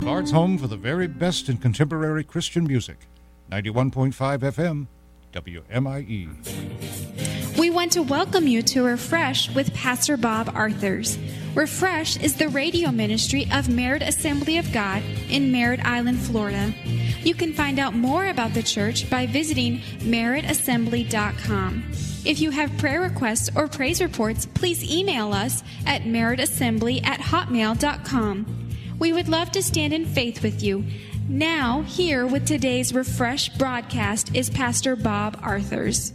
Bard's home for the very best in contemporary Christian music. 91.5 FM, WMIE. We want to welcome you to Refresh with Pastor Bob Arthurs. Refresh is the radio ministry of Merritt Assembly of God in Merritt Island, Florida. You can find out more about the church by visiting merrittassembly.com. If you have prayer requests or praise reports, please email us at merrittassembly@hotmail.com. We would love to stand in faith with you. Now, here with today's Refresh broadcast is Pastor Bob Arthurs.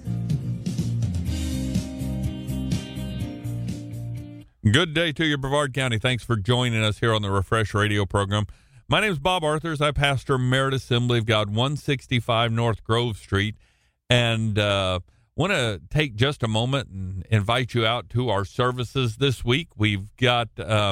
Good day to you, Brevard County. Thanks for joining us here on the Refresh radio program. My name is Bob Arthurs. I pastor Merritt Assembly of God, 165 North Grove Street, and want to take just a moment and invite you out to our services this week. We've got,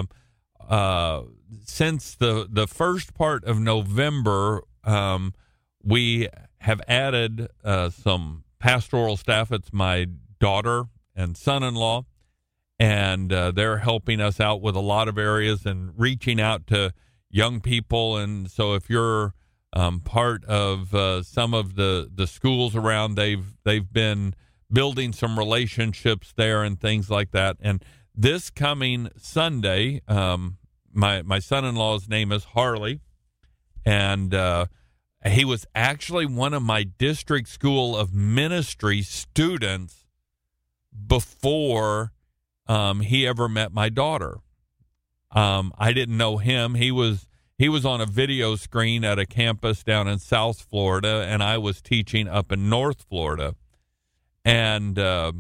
since the first part of November, we have added some pastoral staff. It's my daughter and son-in-law, and they're helping us out with a lot of areas and reaching out to young people. And so if you're part of some of the schools around, they've been building some relationships there and things like that. And this coming Sunday, my son-in-law's name is Harley, and he was actually one of my district school of ministry students before he ever met my daughter. I didn't know him. He was on a video screen at a campus down in South Florida, and I was teaching up in North Florida. And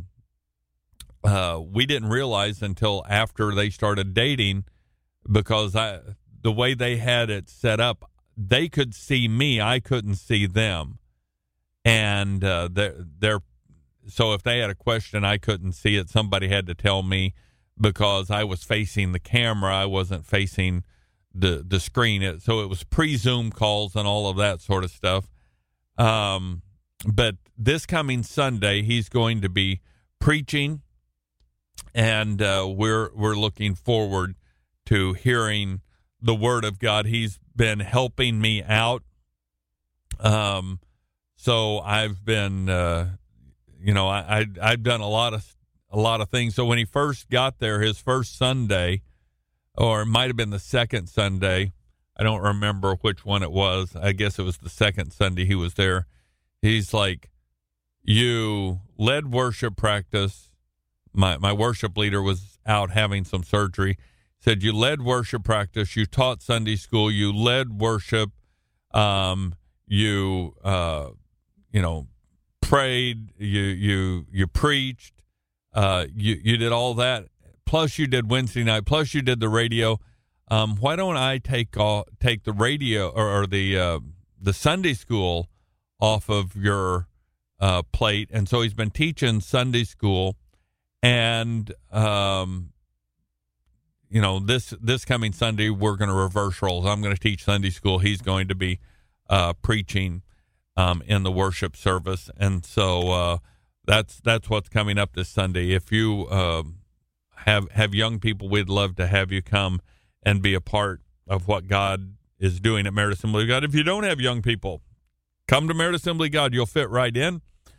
we didn't realize until after they started dating, because the way they had it set up, they could see me, I couldn't see them. And so if they had a question, I couldn't see it. Somebody had to tell me, because I was facing the camera. I wasn't facing the screen. So it was pre-Zoom calls and all of that sort of stuff. But this coming Sunday, he's going to be preaching, and we're looking forward to hearing the Word of God. He's been helping me out. So I've been, I've done a lot of things. So when he first got there, his first Sunday, or it might have been the second Sunday, I don't remember which one it was. I guess it was the second Sunday he was there. He's like, you led worship practice. My worship leader was out having some surgery. Said you led worship practice. You taught Sunday school. You led worship. You prayed. You preached. You did all that. Plus you did Wednesday night. Plus you did the radio. Why don't I take the radio or the Sunday school off of your plate? And so he's been teaching Sunday school, and this coming Sunday we're going to reverse roles. I'm going to teach Sunday school. He's going to be preaching in the worship service, and so that's what's coming up this Sunday. If you have young people, we'd love to have you come and be a part of what God is doing at Merritt Assembly of God. If you don't have young people, come to Merritt Assembly of God. You'll fit right in.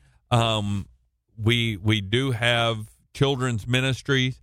We do have children's ministries,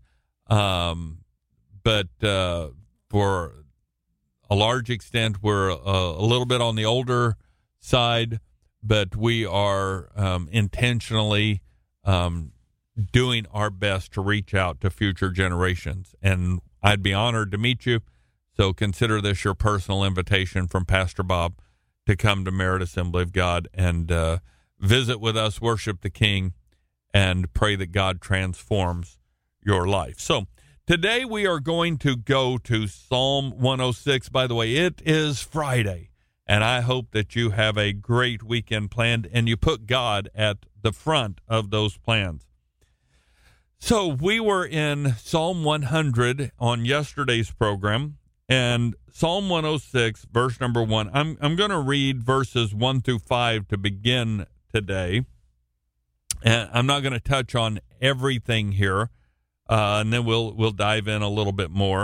but for a large extent, we're a little bit on the older side, but we are intentionally doing our best to reach out to future generations. And I'd be honored to meet you, so consider this your personal invitation from Pastor Bob to come to Merritt Assembly of God and visit with us, worship the King, and pray that God transforms your life. So today we are going to go to Psalm 106. By the way, it is Friday, and I hope that you have a great weekend planned and you put God at the front of those plans. So we were in Psalm 100 on yesterday's program, and Psalm 106, verse number 1. I'm going to read verses 1 through 5 to begin today. And I'm not going to touch on everything here, and then we'll dive in a little bit more.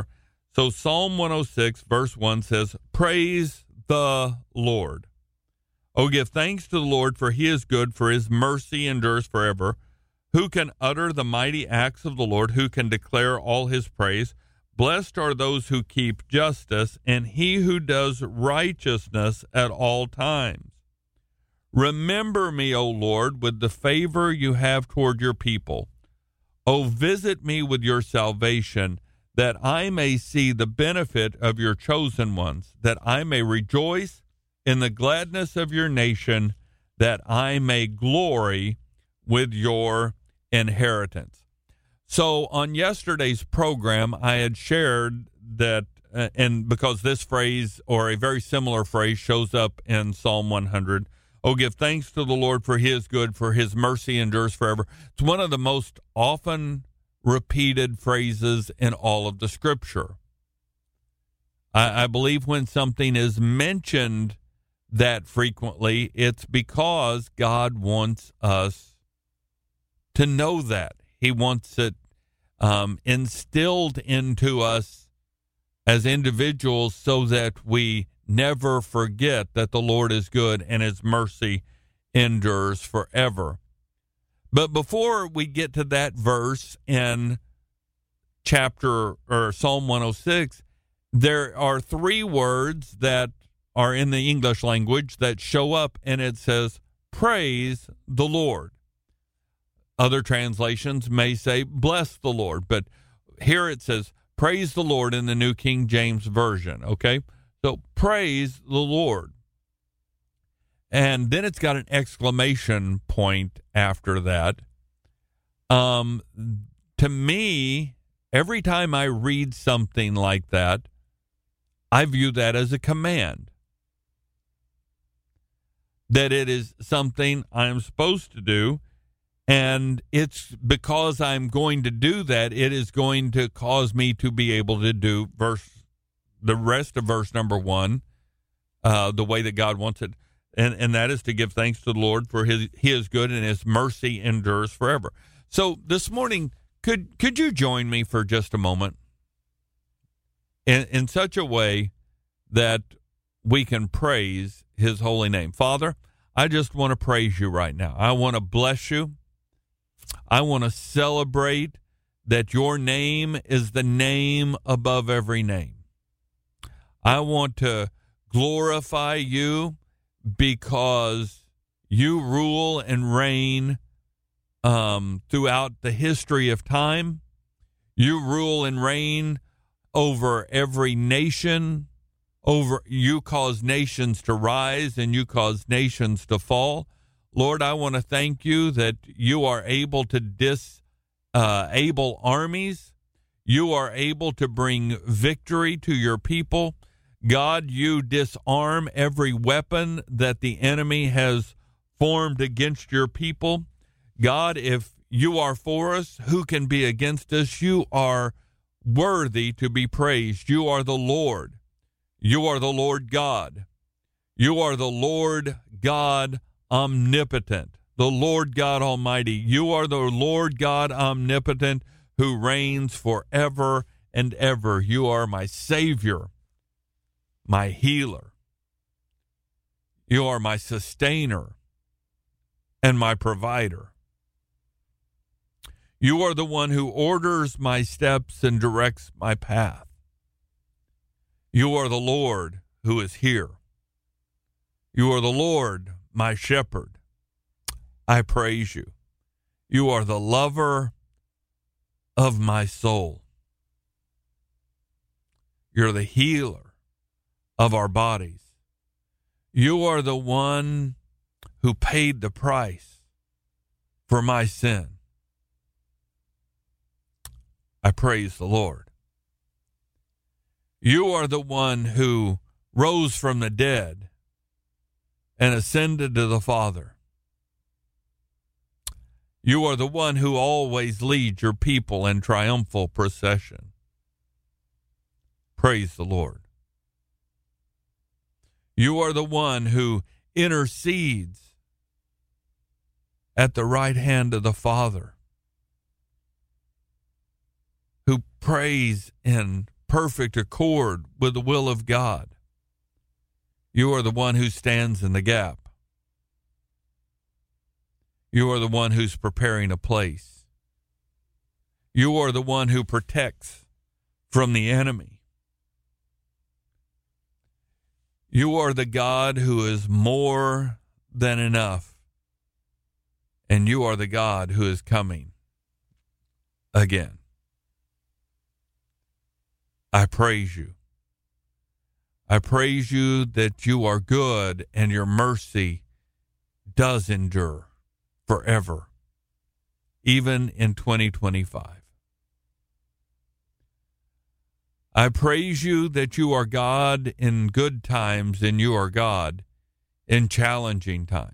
So Psalm 106, verse 1 says, "Praise the Lord. Oh, give thanks to the Lord, for he is good, for his mercy endures forever. Who can utter the mighty acts of the Lord? Who can declare all his praise? Blessed are those who keep justice, and he who does righteousness at all times. Remember me, O Lord, with the favor you have toward your people. O visit me with your salvation, that I may see the benefit of your chosen ones, that I may rejoice in the gladness of your nation, that I may glory with your inheritance." So on yesterday's program, I had shared that, and because this phrase or a very similar phrase shows up in Psalm 100, "Oh, give thanks to the Lord, for he is good, for his mercy endures forever." It's one of the most often repeated phrases in all of the Scripture. I believe when something is mentioned that frequently, it's because God wants us to know that. He wants it instilled into us as individuals so that we never forget that the Lord is good and his mercy endures forever. But before we get to that verse in Psalm 106, there are three words that are in the English language that show up, and it says, "Praise the Lord." Other translations may say, "Bless the Lord," but here it says, "Praise the Lord" in the New King James Version, okay? So, praise the Lord. And then it's got an exclamation point after that. To me, every time I read something like that, I view that as a command. That it is something I'm supposed to do, and it's because I'm going to do that, it is going to cause me to be able to do the rest of verse number 1, the way that God wants it. And that is to give thanks to the Lord, for he is good and his mercy endures forever. So this morning, could you join me for just a moment in such a way that we can praise his holy name? Father, I just want to praise you right now. I want to bless you. I want to celebrate that your name is the name above every name. I want to glorify you because you rule and reign throughout the history of time. You rule and reign over every nation. You cause nations to rise and you cause nations to fall. Lord, I want to thank you that you are able to disable armies. You are able to bring victory to your people. God, you disarm every weapon that the enemy has formed against your people. God, if you are for us, who can be against us? You are worthy to be praised. You are the Lord. You are the Lord God. You are the Lord God omnipotent, the Lord God Almighty. You are the Lord God omnipotent who reigns forever and ever. You are my Savior, my healer. You are my sustainer and my provider. You are the one who orders my steps and directs my path. You are the Lord who is here. You are the Lord, my shepherd. I praise you. You are the lover of my soul. You're the healer of our bodies. You are the one who paid the price for my sin. I praise the Lord. You are the one who rose from the dead and ascended to the Father. You are the one who always leads your people in triumphal procession. Praise the Lord. You are the one who intercedes at the right hand of the Father, who prays in perfect accord with the will of God. You are the one who stands in the gap. You are the one who's preparing a place. You are the one who protects from the enemy. You are the God who is more than enough. And you are the God who is coming again. I praise you. I praise you that you are good and your mercy does endure forever, even in 2025. I praise you that you are God in good times and you are God in challenging times.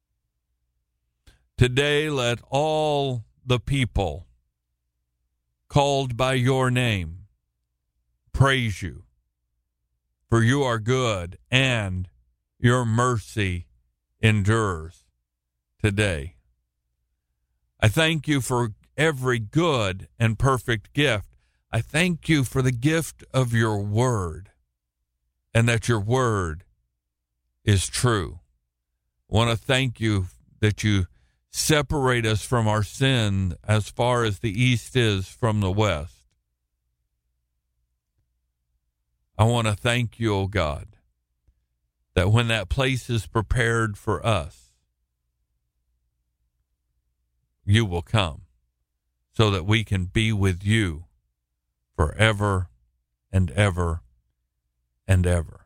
Today, let all the people called by your name praise you, for you are good and your mercy endures today. I thank you for every good and perfect gift. I thank you for the gift of your word and that your word is true. I want to thank you that you separate us from our sin as far as the east is from the west. I want to thank you, O God, that when that place is prepared for us, you will come so that we can be with you forever and ever and ever.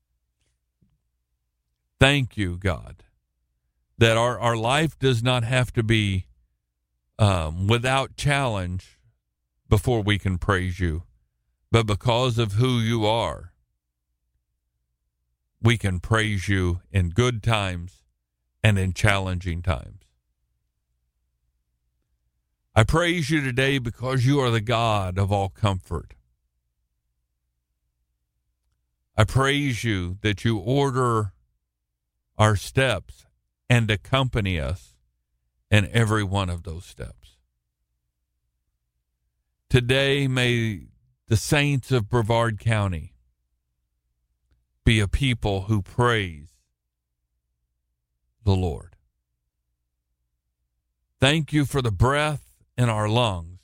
Thank you, God, that our life does not have to be without challenge before we can praise you. But because of who you are, we can praise you in good times and in challenging times. I praise you today because you are the God of all comfort. I praise you that you order our steps and accompany us in every one of those steps. Today, may the saints of Brevard County be a people who praise the Lord. Thank you for the breath in our lungs.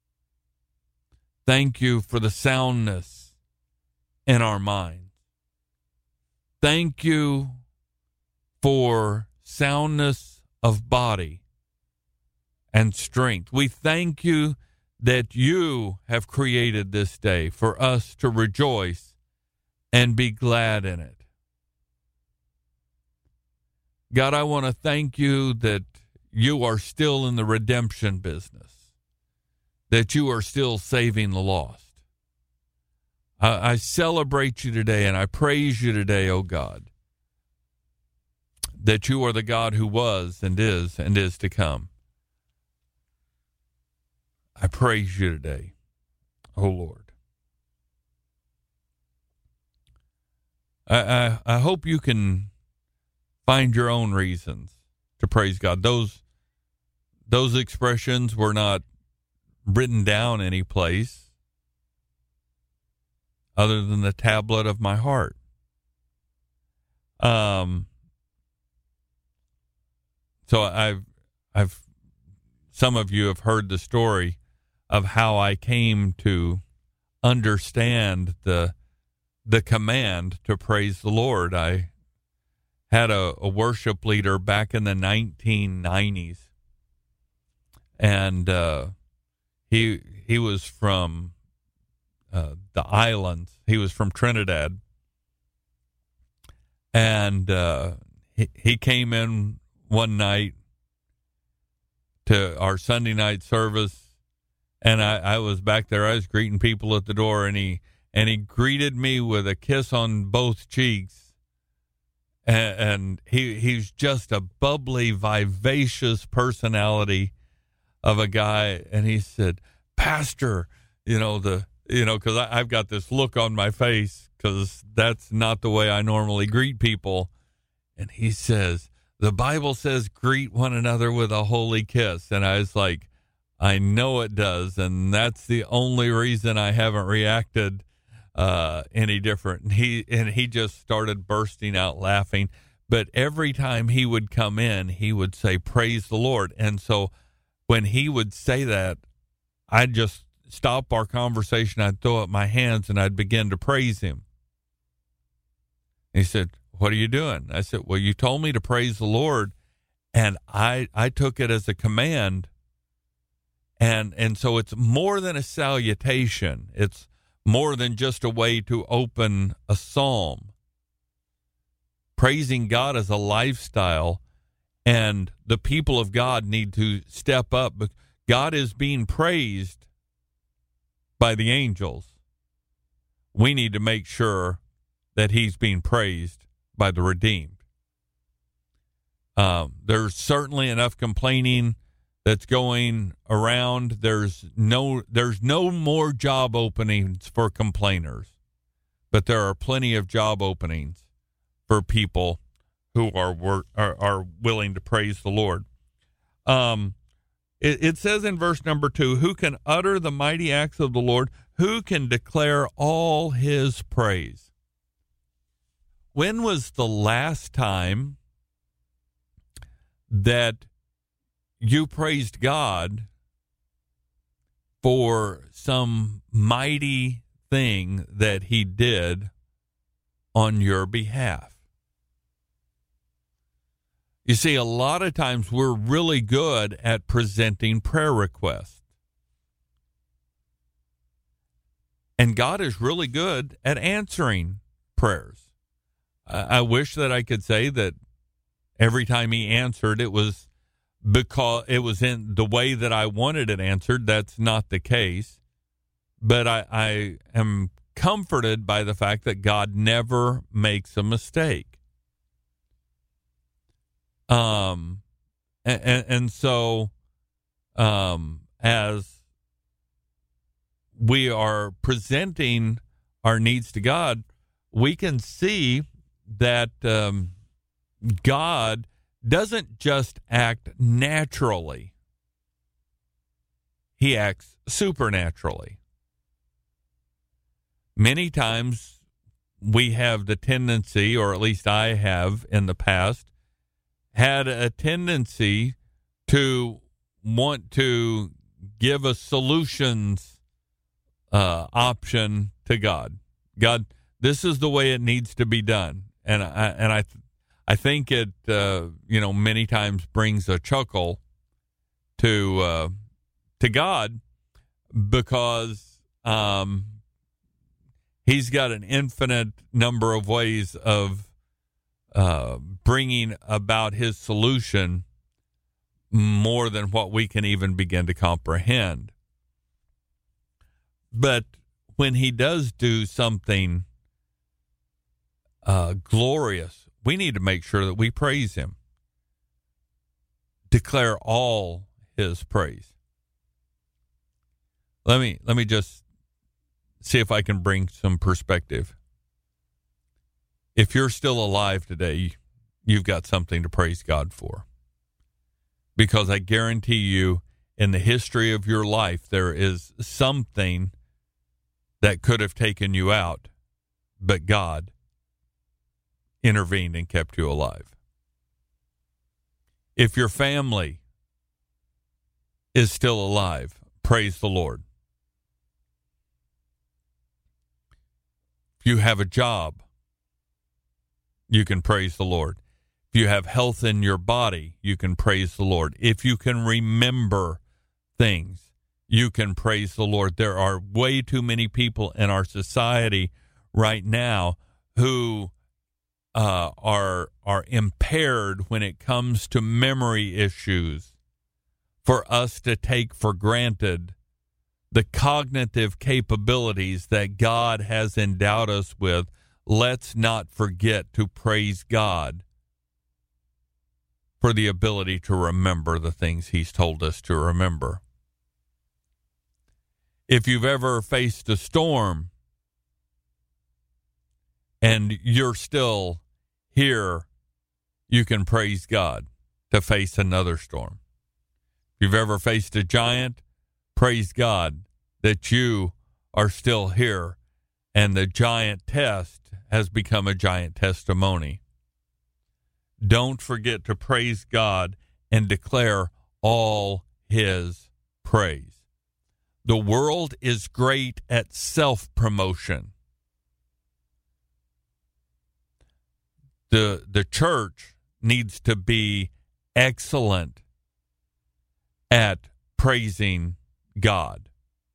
Thank you for the soundness in our minds. Thank you for soundness of body and strength. We thank you that you have created this day for us to rejoice and be glad in it. God, I want to thank you that you are still in the redemption business, that you are still saving the lost. I celebrate you today and I praise you today, O God, that you are the God who was and is to come. I praise you today, O Lord. I hope you can find your own reasons to praise God. Those expressions were not written down any place other than the tablet of my heart. So I've some of you have heard the story of how I came to understand the command to praise the Lord. I had a worship leader back in the 1990s, and he was from the islands. He was from Trinidad, and he came in one night to our Sunday night service. And I was back there. I was greeting people at the door, and he greeted me with a kiss on both cheeks. And he's just a bubbly, vivacious personality of a guy. And he said, "Pastor, because I've got this look on my face because that's not the way I normally greet people." And he says, "The Bible says greet one another with a holy kiss." And I was like, I know it does, and that's the only reason I haven't reacted any different. And he just started bursting out laughing. But every time he would come in, he would say, "Praise the Lord." And so when he would say that, I'd just stop our conversation. I'd throw up my hands and I'd begin to praise him. He said, "What are you doing?" I said, "Well, you told me to praise the Lord, and I took it as a command." And so it's more than a salutation. It's more than just a way to open a psalm. Praising God is a lifestyle, and the people of God need to step up. God is being praised by the angels. We need to make sure that he's being praised by the redeemed. There's certainly enough complaining that's going around. There's no more job openings for complainers, but there are plenty of job openings for people who are willing to praise the Lord. It says in verse number 2, "Who can utter the mighty acts of the Lord? Who can declare all his praise?" When was the last time that you praised God for some mighty thing that he did on your behalf? You see, a lot of times we're really good at presenting prayer requests. And God is really good at answering prayers. I wish that I could say that every time he answered, it was because it was in the way that I wanted it answered. That's not the case. But I am comforted by the fact that God never makes a mistake. And so, as we are presenting our needs to God, we can see that God doesn't just act naturally. He acts supernaturally. Many times we have the tendency, or at least I have in the past, had a tendency to want to give a solutions option to God. God, this is the way it needs to be done, and I think it many times brings a chuckle to God, because he's got an infinite number of ways of bringing about his solution, more than what we can even begin to comprehend. But when he does do something glorious, we need to make sure that we praise him. Declare all his praise. Let me just see if I can bring some perspective. If you're still alive today, you've got something to praise God for. Because I guarantee you, in the history of your life, there is something that could have taken you out, but God intervened and kept you alive. If your family is still alive, praise the Lord. If you have a job, you can praise the Lord. If you have health in your body, you can praise the Lord. If you can remember things, you can praise the Lord. There are way too many people in our society right now who are impaired when it comes to memory issues, for us to take for granted the cognitive capabilities that God has endowed us with. Let's not forget to praise God for the ability to remember the things he's told us to remember. If you've ever faced a storm and you're still here, you can praise God to face another storm. If you've ever faced a giant, Praise God that you are still here, and the giant test has become a giant testimony. Don't forget to praise God and declare all His praise. The world is great at self-promotion. The church needs to be excellent at praising God,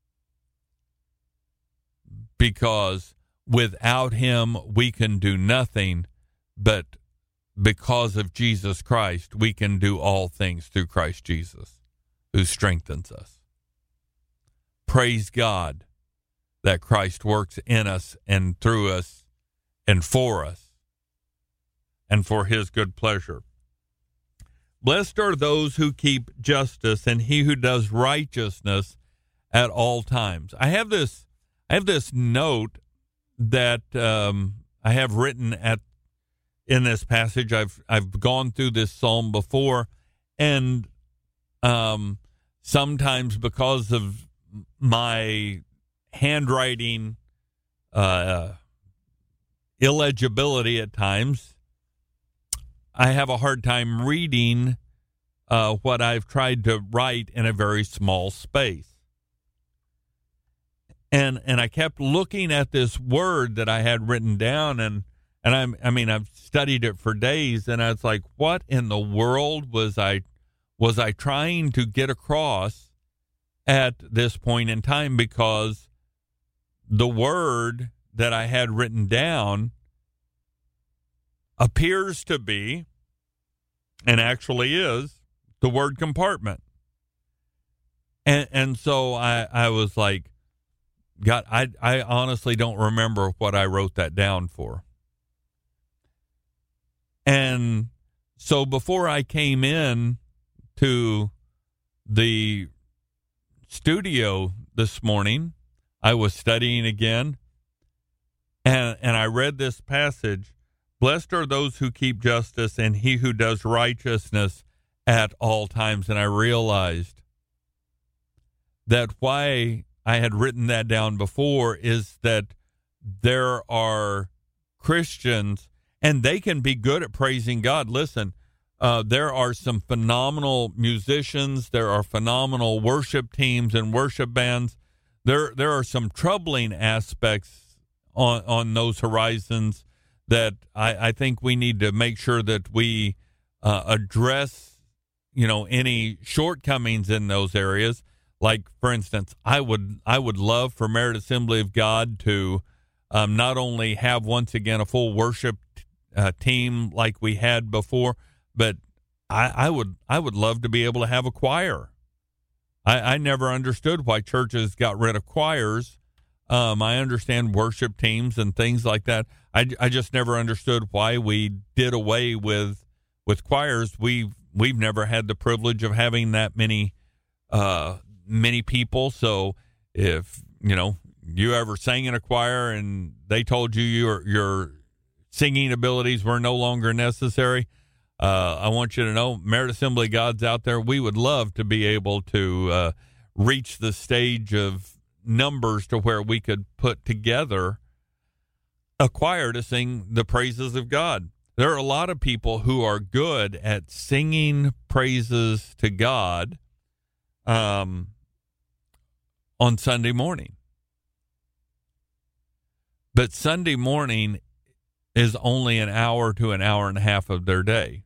because without Him we can do nothing, but because of Jesus Christ we can do all things through Christ Jesus, who strengthens us. Praise God that Christ works in us and through us and for us, and for His good pleasure. Blessed are those who keep justice, and he who does righteousness at all times. I have this note that I have written in this passage. I've gone through this psalm before, and sometimes because of my handwriting illegibility at times, I have a hard time reading what I've tried to write in a very small space. And I kept looking at this word that I had written down, and I've studied it for days, and I was like, what in the world was I trying to get across at this point in time? Because the word that I had written down appears to be, and actually is, the word compartment. And so I was like, God, I honestly don't remember what I wrote that down for. And so before I came in to the studio this morning, I was studying again, and I read this passage. Blessed are those who keep justice, and he who does righteousness at all times. And I realized that why I had written that down before is that there are Christians, and they can be good at praising God. Listen, there are some phenomenal musicians. There are phenomenal worship teams and worship bands. There are some troubling aspects on those horizons that I think we need to make sure that we address, any shortcomings in those areas. Like, for instance, I would love for Merit Assembly of God to not only have once again a full worship team like we had before, but I would love to be able to have a choir. I never understood why churches got rid of choirs. I understand worship teams and things like that. I just never understood why we did away with choirs. We've never had the privilege of having that many people. So if you ever sang in a choir and they told you your singing abilities were no longer necessary, I want you to know, Merit Assembly of God's out there. We would love to be able to reach the stage of numbers to where we could put together a choir to sing the praises of God. There are a lot of people who are good at singing praises to God on Sunday morning. But Sunday morning is only an hour to an hour and a half of their day.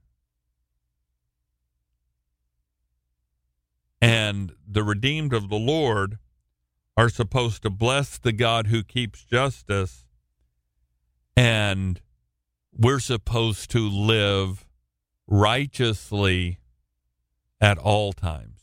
And the redeemed of the Lord are supposed to bless the God who keeps justice, and we're supposed to live righteously at all times.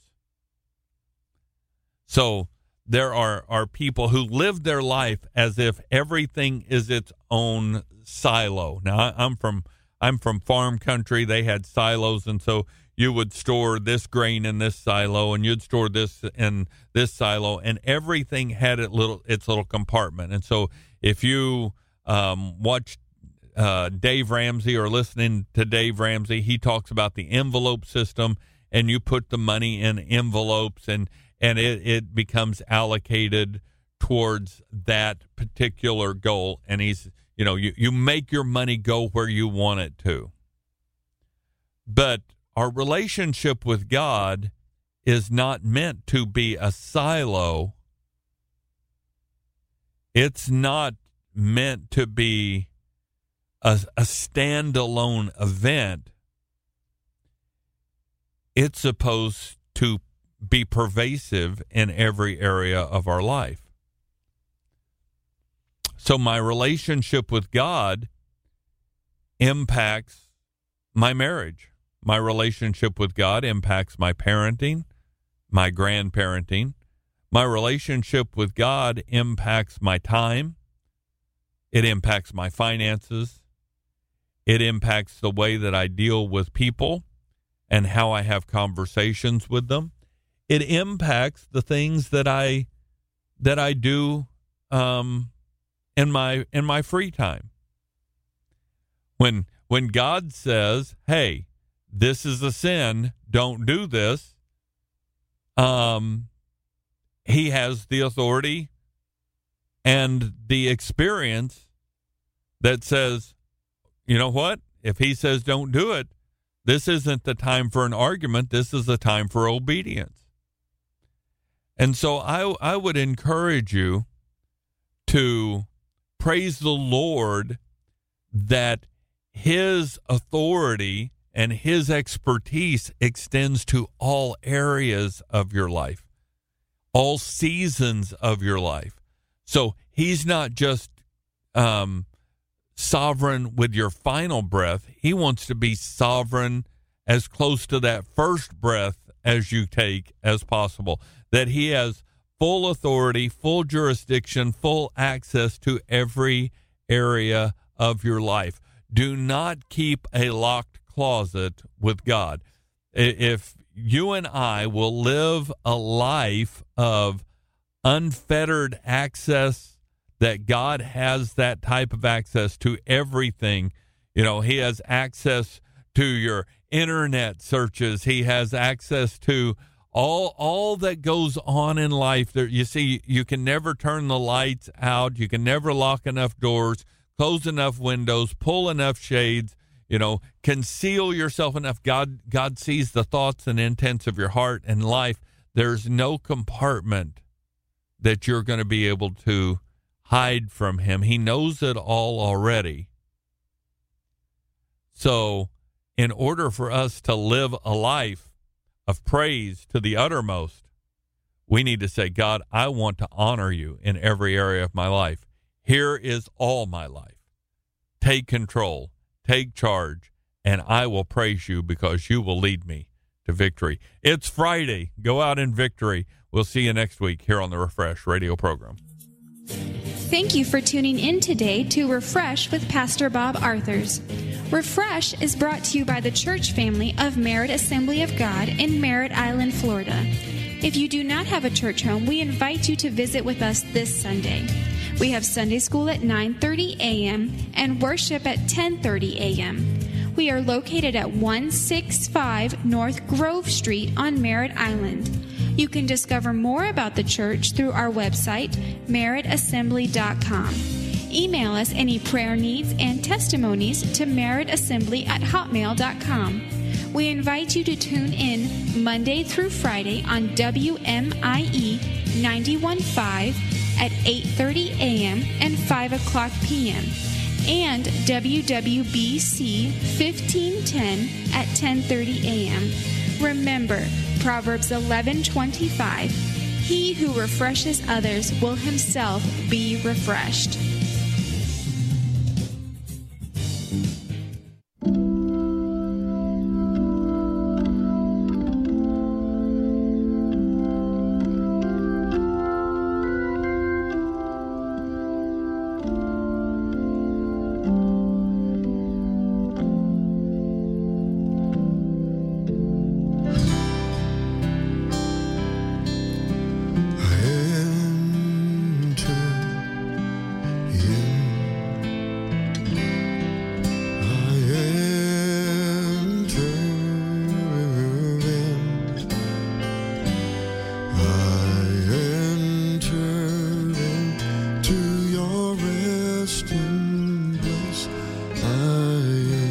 So there are people who live their life as if everything is its own silo. Now, I'm from farm country. They had silos, and so you would store this grain in this silo, and you'd store this in this silo, and everything had its little compartment. And so if you watch Dave Ramsey or listening to Dave Ramsey, he talks about the envelope system, and you put the money in envelopes, and and it becomes allocated towards that particular goal. And you make your money go where you want it to. But our relationship with God is not meant to be a silo. It's not meant to be a standalone event. It's supposed to be pervasive in every area of our life. So my relationship with God impacts my marriage. My relationship with God impacts my parenting, my grandparenting. My relationship with God impacts my time. It impacts my finances. It impacts the way that I deal with people and how I have conversations with them. It impacts the things that I do in my free time. When God says, "Hey, this is a sin, don't do this," he has the authority and the experience that says, you know what? If he says don't do it, this isn't the time for an argument. This is the time for obedience. And so I would encourage you to praise the Lord that his authority and his expertise extends to all areas of your life, all seasons of your life. So he's not just sovereign with your final breath. He wants to be sovereign as close to that first breath as you take as possible, that he has full authority, full jurisdiction, full access to every area of your life. Do not keep a locked closet with God. If you and I will live a life of unfettered access, that God has that type of access to everything. He has access to your internet searches. He has access to all that goes on in life. There, you see, you can never turn the lights out. You can never lock enough doors, close enough windows, pull enough shades, conceal yourself enough. God sees the thoughts and intents of your heart and life. There's no compartment that you're going to be able to hide from him. He knows it all already. So, in order for us to live a life of praise to the uttermost, we need to say, God, I want to honor you in every area of my life. Here is all my life. Take control, take charge, and I will praise you because you will lead me to victory. It's Friday. Go out in victory. We'll see you next week here on the Refresh radio program. Thank you for tuning in today to Refresh with Pastor Bob Arthurs. Refresh is brought to you by the church family of Merritt Assembly of God in Merritt Island, Florida. If you do not have a church home, we invite you to visit with us this Sunday. We have Sunday school at 9:30 a.m. and worship at 10:30 a.m. We are located at 165 North Grove Street on Merritt Island. You can discover more about the church through our website, merrittassembly.com. Email us any prayer needs and testimonies to merrittassembly@hotmail.com. We invite you to tune in Monday through Friday on WMIE 91.5 at 8:30 a.m. and 5 o'clock p.m. and WWBC 1510 at 10:30 a.m. Remember, Proverbs 11:25, he who refreshes others will himself be refreshed.